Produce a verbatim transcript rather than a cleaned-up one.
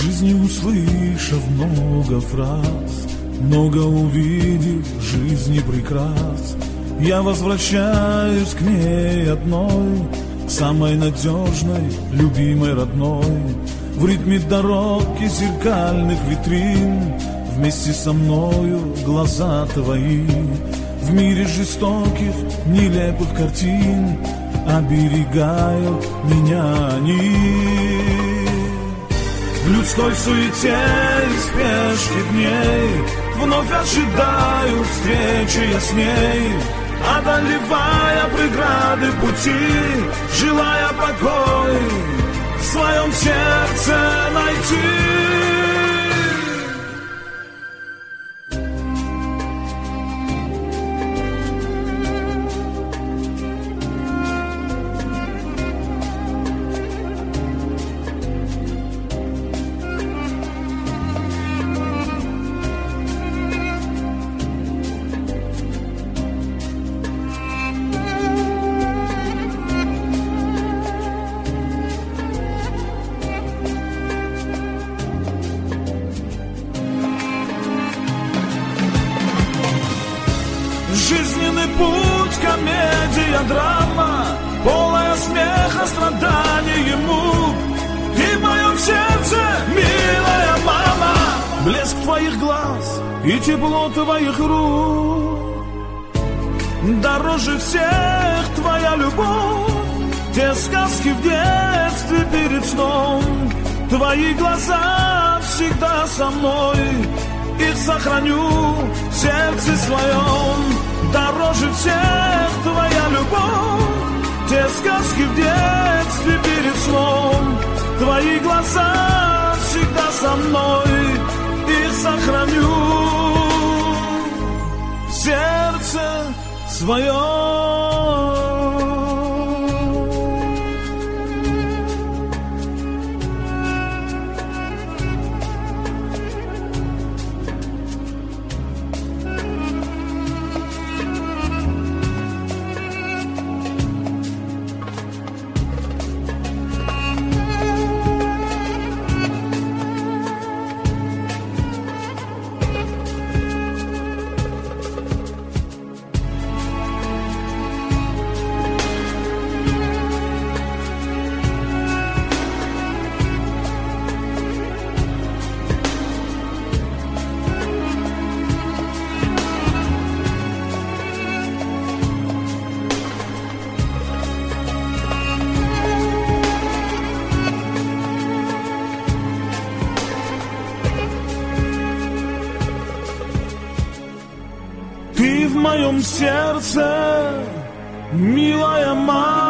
жизни услышав много фраз, много увидев жизни прекрас, я возвращаюсь к ней одной, к самой надежной, любимой, родной. В ритме дорог и зеркальных витрин вместе со мною глаза твои. В мире жестоких, нелепых картин оберегают меня они. В людской суете и спешке дней вновь ожидаю встречи я с ней, одолевая преграды пути, желая покой в своем сердце найти. Жизненный путь, комедия, драма, полная смеха, страданий и мук. И в моем сердце, милая мама, блеск твоих глаз и тепло твоих рук. Дороже всех твоя любовь, те сказки в детстве перед сном. Твои глаза всегда со мной, их сохраню в сердце своем. Дороже всех твоя любовь, те сказки в детстве перед сном. Твои глаза всегда со мной, их сохраню в сердце своем. Ты в моем сердце, милая мама.